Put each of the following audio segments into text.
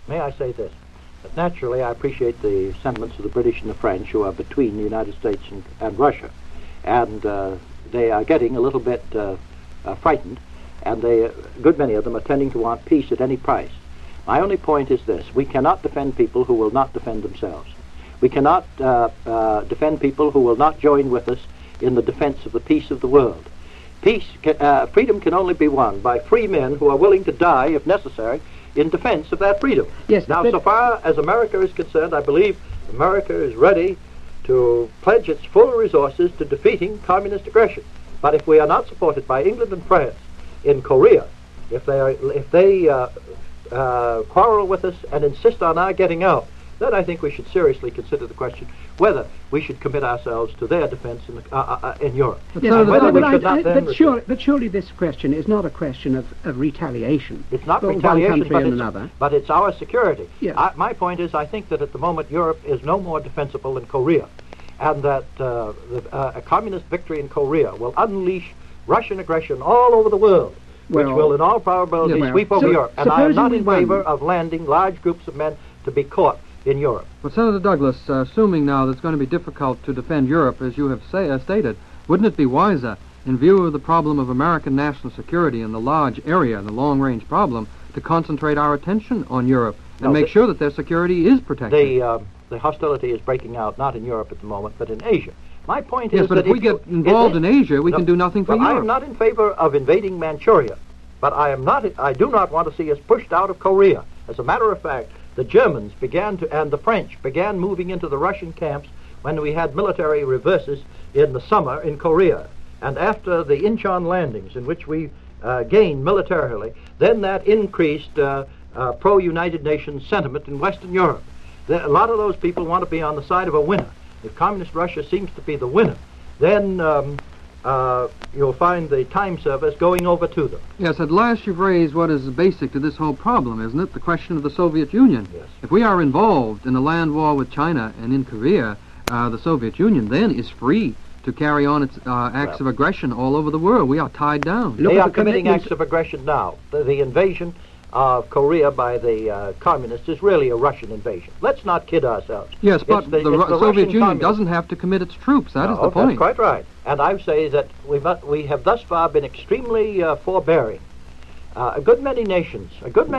may I say this? That naturally, I appreciate the sentiments of the British and the French, who are between the United States and Russia, and they are getting a little bit frightened, and a good many of them are tending to want peace at any price. My only point is this: we cannot defend people who will not defend themselves. We cannot defend people who will not join with us in the defense of the peace of the world. Freedom can only be won by free men who are willing to die, if necessary, in defense of that freedom. Yes, now, so far as America is concerned, I believe America is ready to pledge its full resources to defeating communist aggression. But if we are not supported by England and France in Korea, if they quarrel with us and insist on our getting out, then I think we should seriously consider the question whether we should commit ourselves to their defense in Europe. Yes, but surely this question is not a question of retaliation. It's not retaliation, but it's our security. Yes. My point is, I think that at the moment Europe is no more defensible than Korea, and that a communist victory in Korea will unleash Russian aggression all over the world, which will in all probability sweep over Europe. And I am not in favor of landing large groups of men to be caught in Europe. Well, Senator Douglas, assuming now that it's going to be difficult to defend Europe, as you have stated, wouldn't it be wiser, in view of the problem of American national security and the large area, the long-range problem, to concentrate our attention on Europe and make sure that their security is protected? The hostility is breaking out not in Europe at the moment, but in Asia. My point is that but if we get involved in Asia, we can do nothing for Europe. I am not in favor of invading Manchuria, but I do not want to see us pushed out of Korea. As a matter of fact, the Germans and the French began moving into the Russian camps when we had military reverses in the summer in Korea. And after the Incheon landings, in which we gained militarily, then that increased pro-United Nations sentiment in Western Europe. A lot of those people want to be on the side of a winner. If Communist Russia seems to be the winner, then you'll find the time service going over to them. Yes, at last you've raised what is basic to this whole problem, isn't it? The question of the Soviet Union. Yes. If we are involved in a land war with China and in Korea, the Soviet Union then is free to carry on its acts of aggression all over the world. We are tied down. They are committing acts of aggression now. The invasion of Korea by the communists is really a Russian invasion. Let's not kid ourselves. Yes, but the Soviet Union doesn't have to commit its troops. That is the point. That's quite right. And I say that we have thus far been extremely forbearing. A good many nations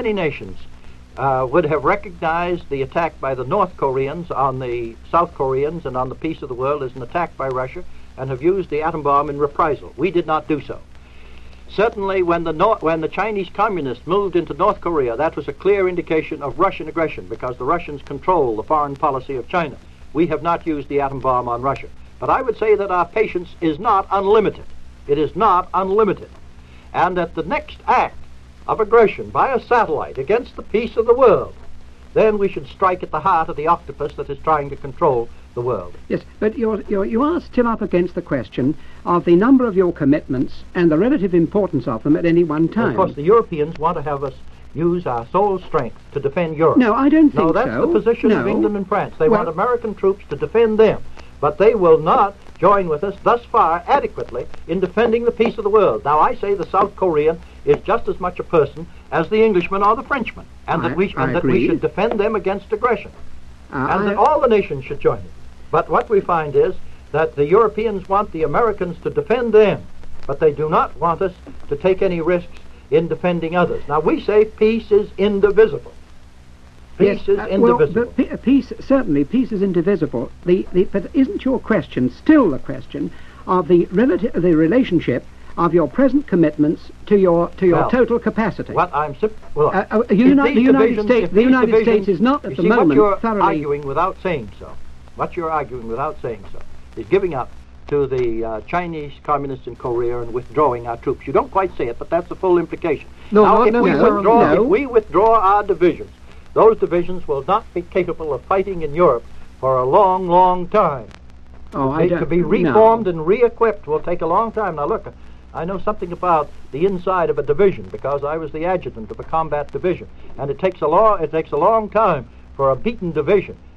would have recognized the attack by the North Koreans on the South Koreans and on the peace of the world as an attack by Russia and have used the atom bomb in reprisal. We did not do so. Certainly, when the Chinese communists moved into North Korea, that was a clear indication of Russian aggression because the Russians control the foreign policy of China. We have not used the atom bomb on Russia. But I would say that our patience is not unlimited. It is not unlimited. And that the next act of aggression by a satellite against the peace of the world, then we should strike at the heart of the octopus that is trying to control the world. Yes, but you are still up against the question of the number of your commitments and the relative importance of them at any one time. Of course, the Europeans want to have us use our sole strength to defend Europe. No, I don't think so. No, that's the position of England and France. They want American troops to defend them, but they will not join with us thus far adequately in defending the peace of the world. Now, I say the South Korean is just as much a person as the Englishman or the Frenchman, and that we should defend them against aggression, and that all the nations should join it. But what we find is that the Europeans want the Americans to defend them, but they do not want us to take any risks in defending others. Now, we say peace is indivisible. Peace is indivisible. Well, peace is indivisible. But isn't your question still the question of the relationship of your present commitments to your total capacity? What I'm the United States is not at the moment what you're thoroughly arguing without saying so. What you're arguing without saying so is giving up to the Chinese communists in Korea and withdrawing our troops. You don't quite say it, but that's the full implication. If we withdraw our divisions, those divisions will not be capable of fighting in Europe for a long, long time. To be reformed and re-equipped will take a long time. Now look, I know something about the inside of a division because I was the adjutant of a combat division, and it takes a long time for a beaten division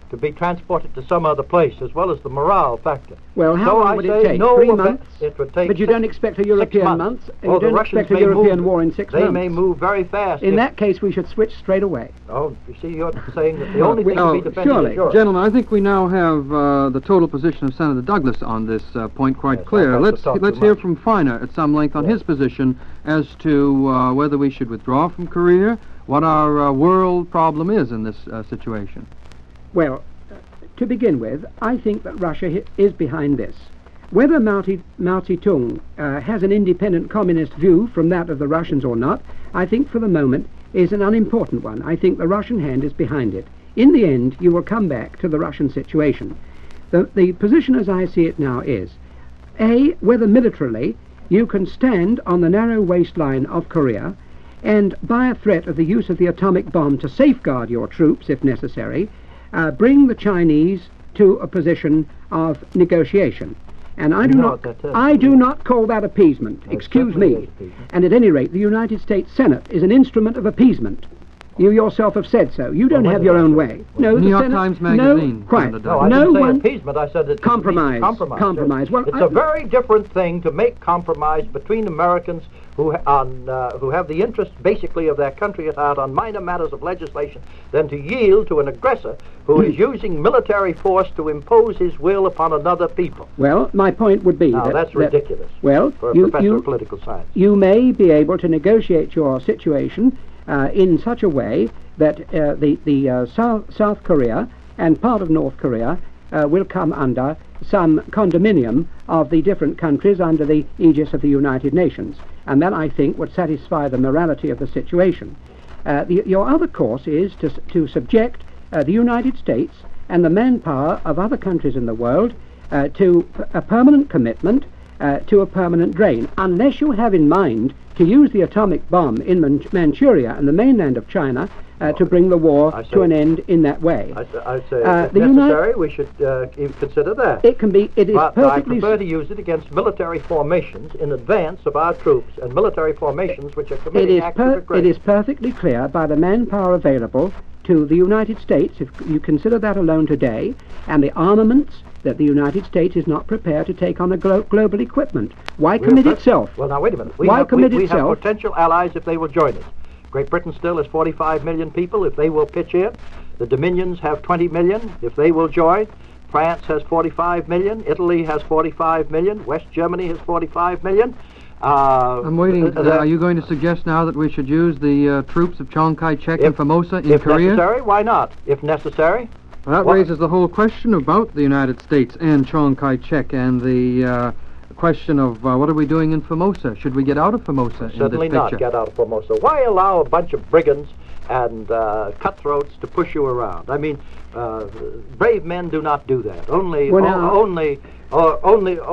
to be transported to some other place, as well as the morale factor. Well, how So long I would say it take? no 3 event- months? It would take But you 6 don't expect a European months. month? Oh, You the don't Russians expect a may European move- war in 6 They months? may move very fast. In if- that case, we should switch straight away. Oh, you see, you're saying that the only thing to Oh, be defended surely. is Europe. Gentlemen, I think we now have the total position of Senator Douglas on this point quite Yes, clear. I've got to Let's talk let's too hear much. from Feiner at some length on Yes. his position as to whether we should withdraw from Korea, what our world problem is in this situation. Well, to begin with, I think that Russia is behind this. Whether Mao Zedong has an independent communist view from that of the Russians or not, I think for the moment is an unimportant one. I think the Russian hand is behind it. In the end, you will come back to the Russian situation. The position as I see it now is, A, whether militarily you can stand on the narrow waistline of Korea and, by a threat of the use of the atomic bomb to safeguard your troops, if necessary, bring the Chinese to a position of negotiation. And I do No, not, that is- I do not call that appeasement. It Excuse certainly me. is appeasement. And at any rate, the United States Senate is an instrument of appeasement. You yourself have said so. You don't Well, have when your did I own say way. that? No, New the York Senate, Times Magazine, No, quiet. Senator No, I Douglas. No didn't say one. appeasement. I said it's Compromise. compromise. Compromise. Well, It's I- a very different thing to make compromise between Americans who have the interest basically of their country at heart on minor matters of legislation than to yield to an aggressor who is using military force to impose his will upon another people. Well, my point would be Now, that that's that- ridiculous well, for a you, professor you, of political science. you may be able to negotiate your situation in such a way that South Korea and part of North Korea will come under some condominium of the different countries under the aegis of the United Nations. And that, I think, would satisfy the morality of the situation. Your other course is to subject the United States and the manpower of other countries in the world to a permanent commitment to a permanent drain, unless you have in mind to use the atomic bomb in Manchuria and the mainland of China to bring the war I say- to an end in that way. I say, if the necessary, we should even consider that. It is But I perfectly prefer to use it against military formations in advance of our troops and military formations which are committing acts of it aggression. is perfectly clear by the manpower available to the United States, if you consider that alone today, and the armaments that the United States is not prepared to take on a global equipment. Why commit itself? Well, now, wait a minute. We Why have, commit we itself? have potential allies if they will join us. Great Britain still has 45 million people if they will pitch in. The Dominions have 20 million if they will join. France has 45 million. Italy has 45 million. West Germany has 45 million. I'm waiting. Are you going to suggest now that we should use the troops of Chiang Kai-shek and Formosa in if Korea? necessary, why not? If necessary. Well, that Well- raises the whole question about the United States and Chiang Kai-shek and the question of what are we doing in Formosa? Should we get out of Formosa Certainly in this not picture? get out of Formosa. Why allow a bunch of brigands and cutthroats to push you around? I mean, brave men do not do that. Only, Well, now-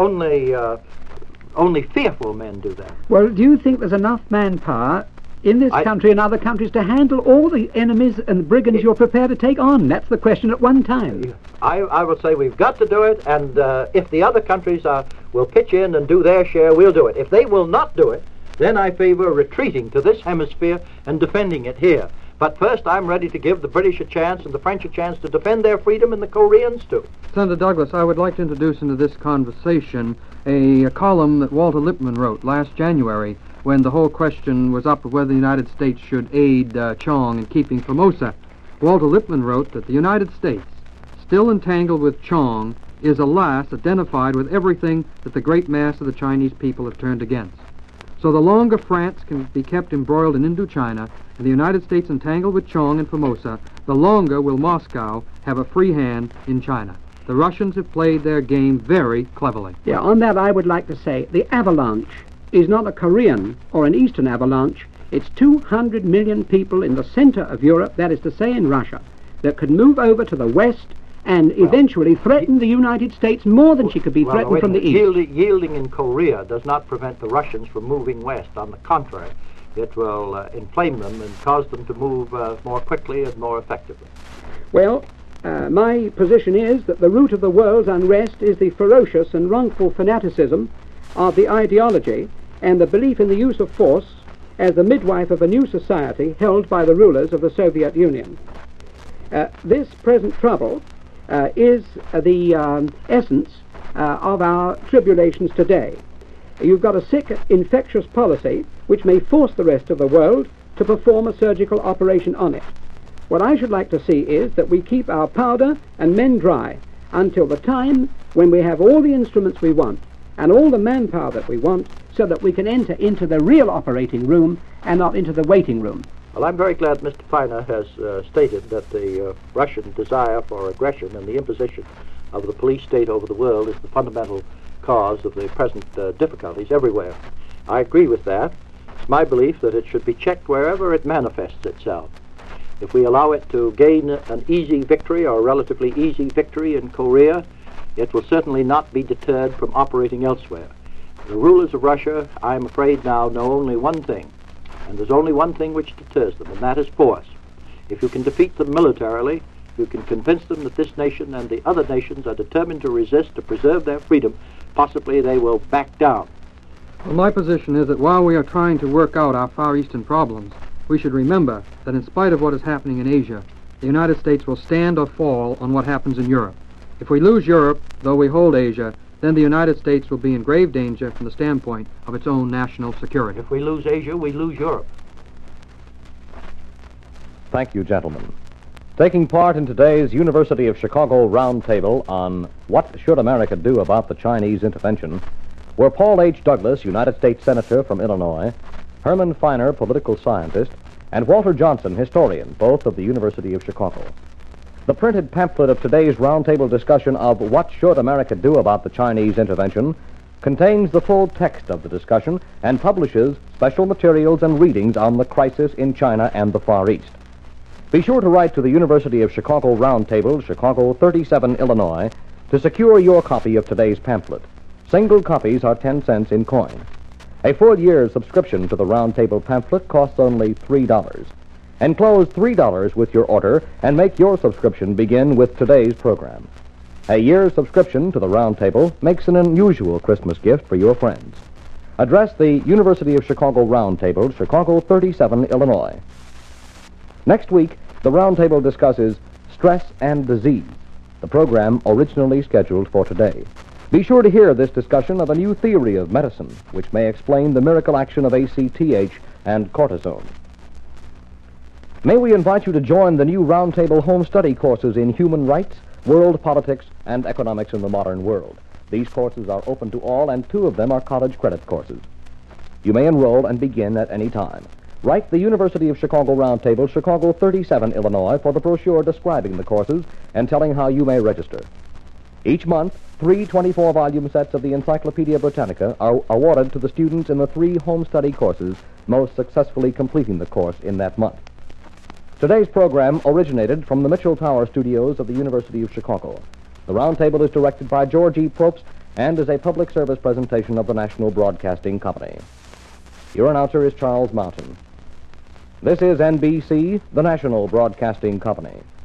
only fearful men do that. Well, do you think there's enough manpower in this I- country and other countries to handle all the enemies and brigands you're prepared to take on? That's the question at one time. I would say we've got to do it, and if the other countries will pitch in and do their share, we'll do it. If they will not do it, then I favor retreating to this hemisphere and defending it here. But first, I'm ready to give the British a chance and the French a chance to defend their freedom, and the Koreans too. Senator Douglas, I would like to introduce into this conversation a column that Walter Lippmann wrote last January when the whole question was up of whether the United States should aid Chong in keeping Formosa. Walter Lippmann wrote that the United States, still entangled with Chong, is alas identified with everything that the great mass of the Chinese people have turned against. So the longer France can be kept embroiled in Indochina and the United States entangled with Chong and Formosa, the longer will Moscow have a free hand in China. The Russians have played their game very cleverly. Yeah, on that I would like to say the avalanche is not a Korean or an Eastern avalanche. It's 200 million people in the center of Europe, that is to say in Russia, that could move over to the west and eventually threaten the United States more than she could be Well, threatened wait a from the minute. east. Yielding in Korea does not prevent the Russians from moving west. On the contrary, it will inflame them and cause them to move more quickly and more effectively. Well, my position is that the root of the world's unrest is the ferocious and wrongful fanaticism of the ideology and the belief in the use of force as the midwife of a new society held by the rulers of the Soviet Union. This present trouble is the essence of our tribulations today. You've got a sick, infectious policy which may force the rest of the world to perform a surgical operation on it. What I should like to see is that we keep our powder and men dry until the time when we have all the instruments we want and all the manpower that we want, so that we can enter into the real operating room and not into the waiting room. Well, I'm very glad Mr. Feiner has stated that the Russian desire for aggression and the imposition of the police state over the world is the fundamental cause of the present difficulties everywhere. I agree with that. It's my belief that it should be checked wherever it manifests itself. If we allow it to gain an easy victory or a relatively easy victory in Korea, it will certainly not be deterred from operating elsewhere. The rulers of Russia, I'm afraid now, know only one thing, and there's only one thing which deters them, and that is force. If you can defeat them militarily, you can convince them that this nation and the other nations are determined to resist, to preserve their freedom. Possibly they will back down. Well, my position is that while we are trying to work out our Far Eastern problems, we should remember that in spite of what is happening in Asia, the United States will stand or fall on what happens in Europe. If we lose Europe, though we hold Asia, then the United States will be in grave danger from the standpoint of its own national security. If we lose Asia, we lose Europe. Thank you, gentlemen. Taking part in today's University of Chicago Roundtable on What Should America Do About the Chinese Intervention were Paul H. Douglas, United States Senator from Illinois, Herman Feiner, political scientist, and Walter Johnson, historian, both of the University of Chicago. The printed pamphlet of today's roundtable discussion of What Should America Do About the Chinese Intervention contains the full text of the discussion and publishes special materials and readings on the crisis in China and the Far East. Be sure to write to the University of Chicago Roundtable, Chicago 37, Illinois, to secure your copy of today's pamphlet. Single copies are 10 cents in coin. A full year's subscription to the Roundtable pamphlet costs only $3. Enclose $3 with your order and make your subscription begin with today's program. A year's subscription to the Roundtable makes an unusual Christmas gift for your friends. Address the University of Chicago Roundtable, Chicago 37, Illinois. Next week, the Roundtable discusses stress and disease, the program originally scheduled for today. Be sure to hear this discussion of a new theory of medicine, which may explain the miracle action of ACTH and cortisone. May we invite you to join the new Roundtable home study courses in human rights, world politics, and economics in the modern world. These courses are open to all, and 2 of them are college credit courses. You may enroll and begin at any time. Write the University of Chicago Roundtable, Chicago 37, Illinois, for the brochure describing the courses and telling how you may register. Each month, 3 24-volume sets of the Encyclopedia Britannica are awarded to the students in the 3 home study courses most successfully completing the course in that month. Today's program originated from the Mitchell Tower studios of the University of Chicago. The Roundtable is directed by George E. Probst and is a public service presentation of the National Broadcasting Company. Your announcer is Charles Mountain. This is NBC, the National Broadcasting Company.